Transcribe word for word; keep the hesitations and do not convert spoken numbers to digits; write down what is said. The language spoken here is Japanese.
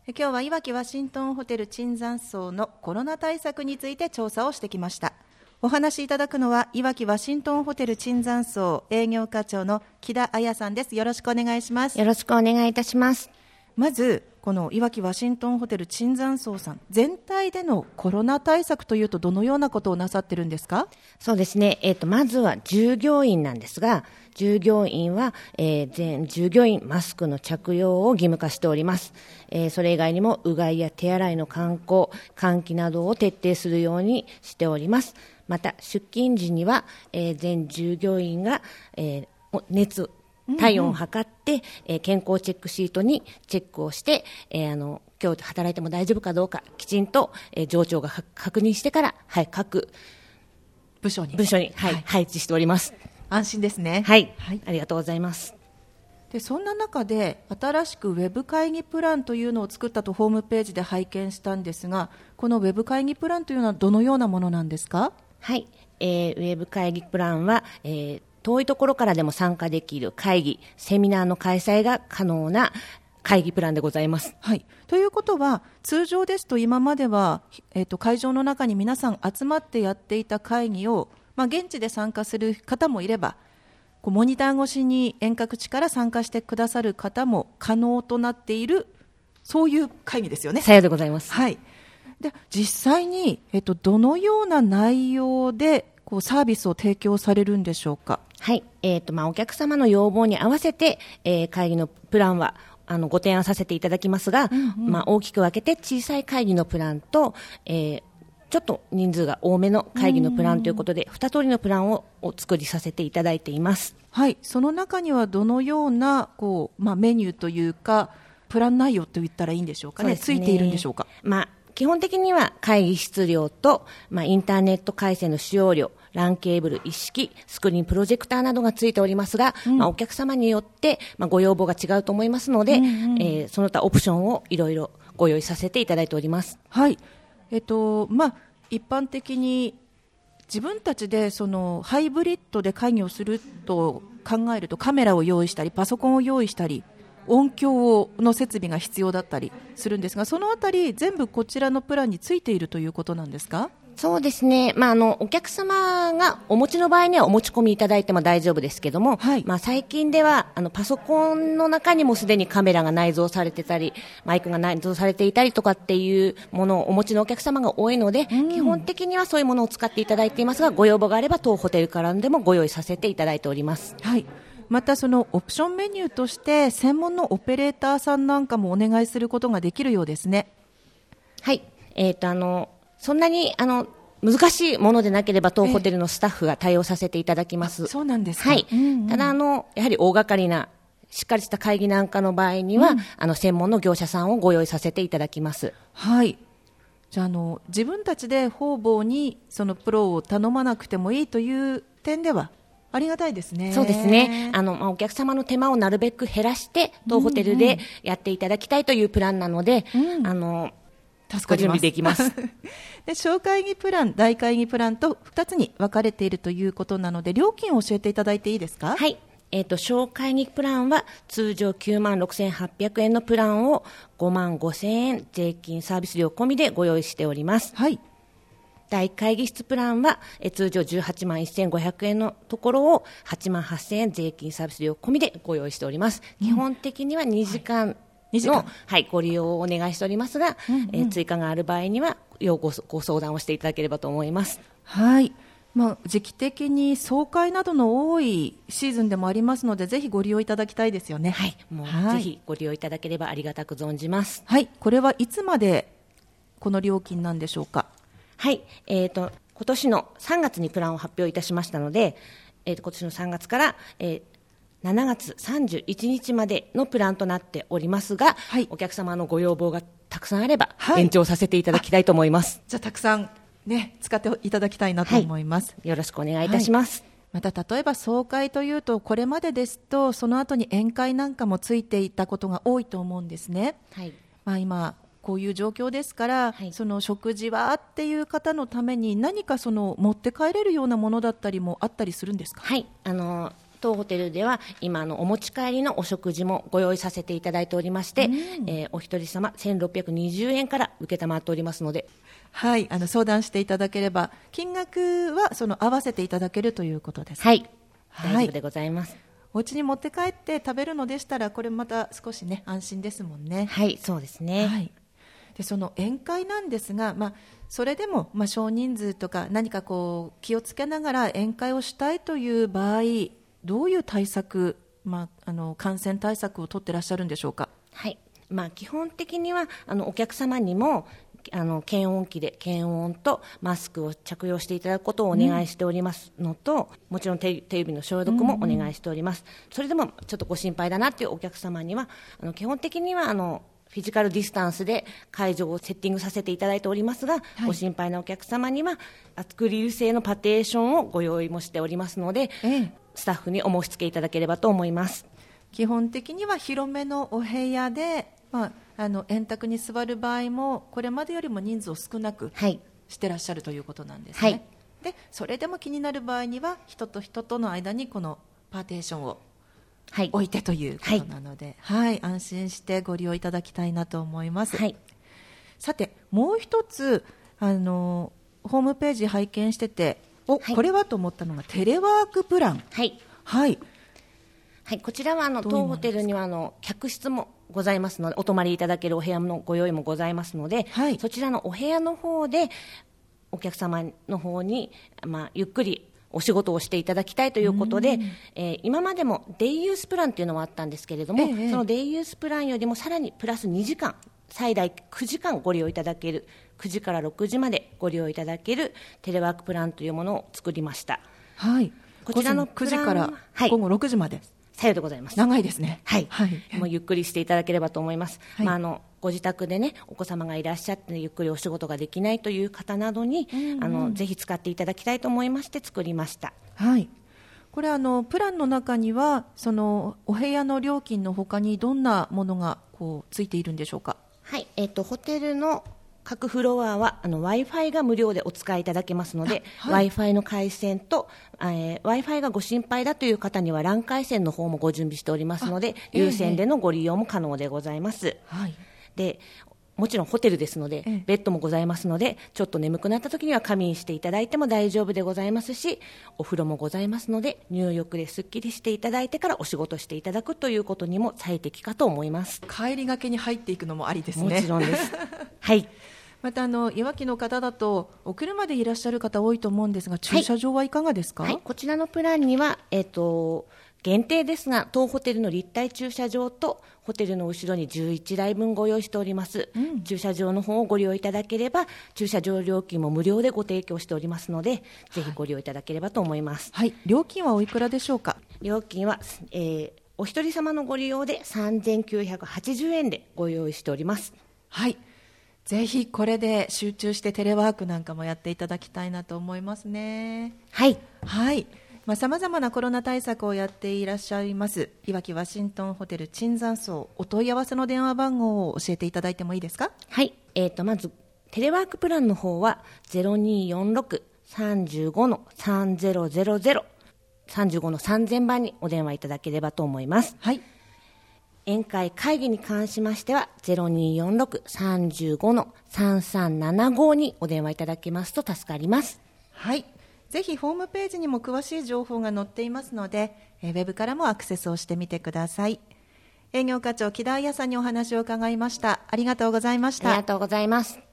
今日はいわきワシントンホテル椿山荘のコロナ対策について調査をしてきました。お話しいただくのはいわきワシントンホテル椿山荘営業課長の木田彩さんです。よろしくお願いします。 よろしくお願いいたします。 まずこのいわきワシントンホテル椿山荘さん全体でのコロナ対策というとどのようなことをなさってるんですか？ そうですね、えーと、まずは従業員なんですが、従業員は、えー、全従業員マスクの着用を義務化しております。えー、それ以外にもうがいや手洗いの慣行、換気などを徹底するようにしております。また出勤時には、えー、全従業員が、えー、熱体温を測って、うんうんえー、健康チェックシートにチェックをして、えー、あの今日働いても大丈夫かどうかきちんと、えー、上長が確認してから、はい、各部署に、 部署に、はいはい、配置しております。 安心ですね。 はい、はい、ありがとうございます。 でそんな中で新しくウェブ会議プランというのを作ったとホームページで拝見したんですが、このウェブ会議プランというのはどのようなものなんですか？ はい、えー、ウェブ会議プランは、えー、遠いところからでも参加できる会議、セミナーの開催が可能な会議プランでございます。 はい、ということは通常ですと今までは、えーと、会場の中に皆さん集まってやっていた会議を、まあ、現地で参加する方もいればこうモニター越しに遠隔地から参加してくださる方も可能となっている、そういう会議ですよね。 さようでございます。 はい、で実際に、えーと、どのような内容でこうサービスを提供されるんでしょうか？ はい、えーとまあ、お客様の要望に合わせて、えー、会議のプランはあのご提案させていただきますが、うんうんまあ、大きく分けて小さい会議のプランと、えー、ちょっと人数が多めの会議のプランということでに通りのプランをお作りさせていただいています。 はい、その中にはどのようなこう、まあ、メニューというかプラン内容といったらいいんでしょうか ね, ねついているんでしょうか？ まあ、基本的には会議室料と、まあ、インターネット回線の使用料、ランケーブル一式、スクリーンプロジェクターなどがついておりますが、うんまあ、お客様によって、まあ、ご要望が違うと思いますので、うんうんえー、その他オプションをいろいろご用意させていただいております。 はい、えっとまあ、一般的に自分たちでそのハイブリッドで会議をすると考えるとカメラを用意したりパソコンを用意したり音響の設備が必要だったりするんですが、そのあたり全部こちらのプランについているということなんですか？ そうですね、まあ、あのお客様がお持ちの場合にはお持ち込みいただいても大丈夫ですけども、はいまあ、最近ではあのパソコンの中にもすでにカメラが内蔵されてたりマイクが内蔵されていたりとかっていうものをお持ちのお客様が多いので、うん、基本的にはそういうものを使っていただいていますが、ご要望があれば当ホテルからでもご用意させていただいております。 はい、またそのオプションメニューとして専門のオペレーターさんなんかもお願いすることができるようですね。 はい、えーと、あのそんなにあの難しいものでなければ当ホテルのスタッフが対応させていただきます。 そうなんですか。 はいうんうん、 ただあのやはり大掛かりなしっかりした会議なんかの場合には、うん、あの専門の業者さんをご用意させていただきます。 はい、じゃあ、あの自分たちで方々にそのプロを頼まなくてもいいという点ではありがたいですね。 そうですね、あの、まあ、お客様の手間をなるべく減らして当ホテルでやっていただきたいというプランなので、うんうん、あの助かります。ご準備できますで小会議プラン、大会議プランとふたつに分かれているということなので料金を教えていただいていいですか？ はい、えーと、小会議プランは通常きゅうまんろくせんはっぴゃくえんのプランをごまんごせんえん税金サービス料込みでご用意しております。 はい、 大会議室プランはえ通常じゅうはちまんせんごひゃくえんのところをはちまんはっせんえん税金サービス料込みでご用意しております。うん、基本的にはにじかん、はいの、はい、ご利用をお願いしておりますが、うんうんえー、追加がある場合にはご、ご相談をしていただければと思います。 はい、まあ、時期的に総会などの多いシーズンでもありますのでぜひご利用いただきたいですよね。 はい、もう、はい、ぜひご利用いただければありがたく存じます。 はい、これはいつまでこの料金なんでしょうか？ はい、えーと、今年のさんがつにプランを発表いたしましたので、えーと、今年のさんがつから、えーしちがつさんじゅういちにちまでのプランとなっておりますが、はい、お客様のご要望がたくさんあれば、はい、延長させていただきたいと思います。 じゃあたくさん、ね、使っていただきたいなと思います。 はい、よろしくお願いいたします。 はい、また例えば総会というとこれまでですとその後に宴会なんかもついていたことが多いと思うんですね。はいまあ、今こういう状況ですから、はい、その食事はっていう方のために何かその持って帰れるようなものだったりもあったりするんですか？ はい、あの当ホテルでは今あのお持ち帰りのお食事もご用意させていただいておりまして、うん、えー、お一人様せんろっぴゃくにじゅうえんから受けたまっておりますので、 はい、あの相談していただければ金額はその合わせていただけるということです。 はい、大丈夫でございます。はい、 お家に持って帰って食べるのでしたらこれまた少しね安心ですもんね。 はい、そうですね。 はい、でその宴会なんですが、まあ、それでも、まあ、少人数とか何かこう気をつけながら宴会をしたいという場合、どういう対策、まあ、あの感染対策を取ってらっしゃるんでしょうか。 はい、まあ、基本的にはあのお客様にもあの検温器で検温とマスクを着用していただくことをお願いしておりますのと、うん、もちろん 手, 手指の消毒もお願いしております、うんうん、それでもちょっとご心配だなというお客様にはあの基本的にはあのフィジカルディスタンスで会場をセッティングさせていただいておりますが、はい、ご心配なお客様にはアクリル製のパテーションをご用意もしておりますので、ええ、スタッフにお申し付けいただければと思います。 基本的には広めのお部屋で、まあ、あの円卓に座る場合もこれまでよりも人数を少なくしてらっしゃるということなんですね、はい、でそれでも気になる場合には人と人との間にこのパーテーションを置いてということなので、はいはい、安心してご利用いただきたいなと思います、はい、さてもう一つあのホームページ拝見しててお、はい、これはと思ったのがテレワークプラン、 はいはいはい、こちらはあの当ホテルにはあの客室もございますので、お泊まりいただけるお部屋のご用意もございますので、はい、そちらのお部屋の方でお客様の方に、まあ、ゆっくりお仕事をしていただきたいということで、えー、今までもデイユースプランというのはあったんですけれども、ええ、そのデイユースプランよりもさらにプラスにじかん最大くじかんご利用いただける、くじからろくじまでご利用いただけるテレワークプランというものを作りました。 はい、こちらのくじから午後ろくじまで、はい、 さようでございます。 長いですね。 はい、はい、もうゆっくりしていただければと思います、はい、まあ、あのご自宅でねお子様がいらっしゃってゆっくりお仕事ができないという方などに、うんうん、あのぜひ使っていただきたいと思いまして作りました。 はい、これあのプランの中にはそのお部屋の料金の他にどんなものがこうついているんでしょうか。 はい、えーと、ホテルの各フロアはあの Wi-Fi が無料でお使いいただけますので、はい、Wi-Fi の回線と、えー、Wi-Fi がご心配だという方には ラン 回線の方もご準備しておりますので、えー、有線でのご利用も可能でございます、はい、でもちろんホテルですので、えー、ベッドもございますのでちょっと眠くなった時には仮眠していただいても大丈夫でございますし、お風呂もございますので入浴ですっきりしていただいてからお仕事していただくということにも最適かと思います。 帰りがけに入っていくのもありですね。 もちろんですはい、 またあのいわきの方だとお車でいらっしゃる方多いと思うんですが、駐車場はいかがですか。 はいはい、こちらのプランには、えーと、限定ですが当ホテルの立体駐車場とホテルの後ろにじゅういちだいぶんご用意しております、うん、駐車場の方をご利用いただければ駐車場料金も無料でご提供しておりますので、はい、ぜひご利用いただければと思います。 はい、料金はおいくらでしょうか。 料金は、えー、お一人様のご利用でさんぜんきゅうひゃくはちじゅうえんでご用意しております。 はい、ぜひこれで集中してテレワークなんかもやっていただきたいなと思いますね。 はい、 はい、さまざまなコロナ対策をやっていらっしゃいますいわきワシントンホテル椿山荘、お問い合わせの電話番号を教えていただいてもいいですか。 はい、えーと、まずテレワークプランの方は ゼロにーよんろく さんご さんぜろぜろぜろ さんごのさんぜんばんにお電話いただければと思います。 はい、 宴会会議に関しましては ゼロにーよんろく さんご さんさんななご にお電話いただけますと助かります。 はい、ぜひホームページにも詳しい情報が載っていますので、ウェブからもアクセスをしてみてください。営業課長木田彩さんにお話を伺いました。ありがとうございました。 ありがとうございます。